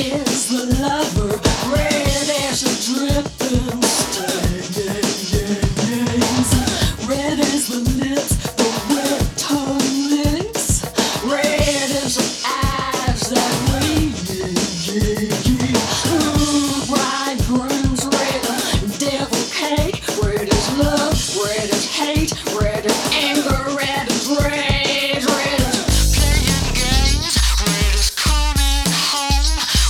is the lover, red as a dripping stains. Red as the lips, the wet tongue licks. Red as the eyes that we engage.